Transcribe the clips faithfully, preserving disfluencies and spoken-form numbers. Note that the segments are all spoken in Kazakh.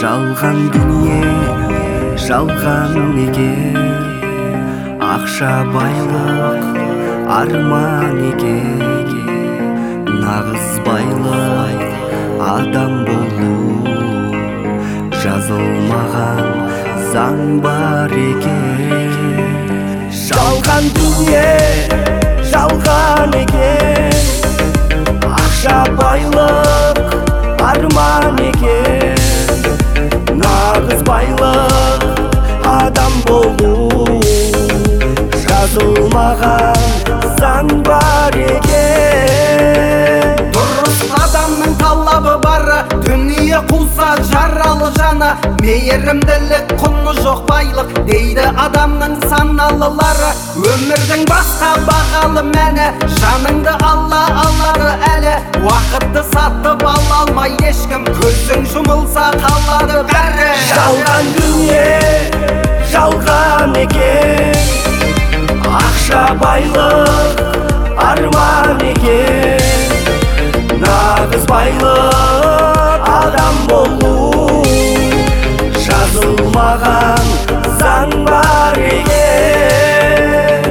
Жалған дүние, жалған екен, ақша байлық, арман екен. Нағыз байлық, адам болу, жазылмаған заң бар екен. Жалған дүние, жалған екен, ақша байлық, арман екен. Нағыз байлық, адам болу, жазылмаған заң бар екен. Дұрыс адамның талабы бары, дүние қуса жаралы жаны. Мейірімділік құны жоқ байлық, дейді адамның саналылары. Өмірдің басқа бағалы мәні, жаныңды алла алады әлі. Уақытты сатып ала алмай ешкім, көзің жұмылса қалады бәрі. Жалған дүние, жалған екен, ақша байлық, арман екен. Нағыз байлық, адам болу, жазылмаған заң бар екен.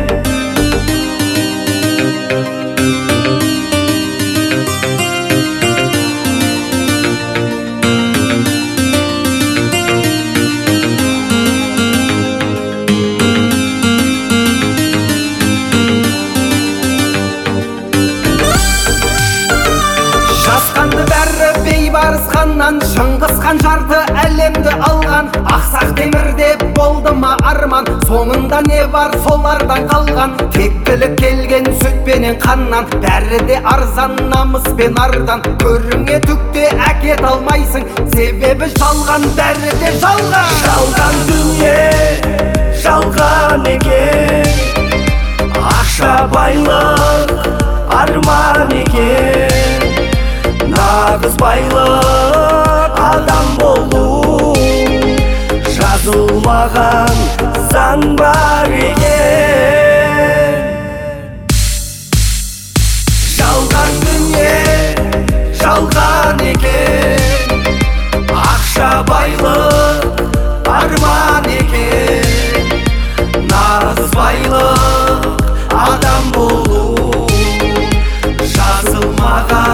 Жасқанды бәрі бейбарыс ханнан, Шыңғыс хан жарты әлемді алған. Ақсақ темірде болды ма арман, соңында не бар солардан қалған. Тектілік келген сүтпенен қаннан, бәрі де арзан, намыс пен ардан. Көріңе түкте әкет алмайсың, себебі жалған, бәрі де жалған. Жалған дүние, жалған екен, ақша байлық, арман екен. Нағыз байлық, адам болу, жазылмаған заң бар екен. Жалған дүние, жалған екен, ақша байлық, арман екен. Нағыз байлық, адам болу, жазылмаған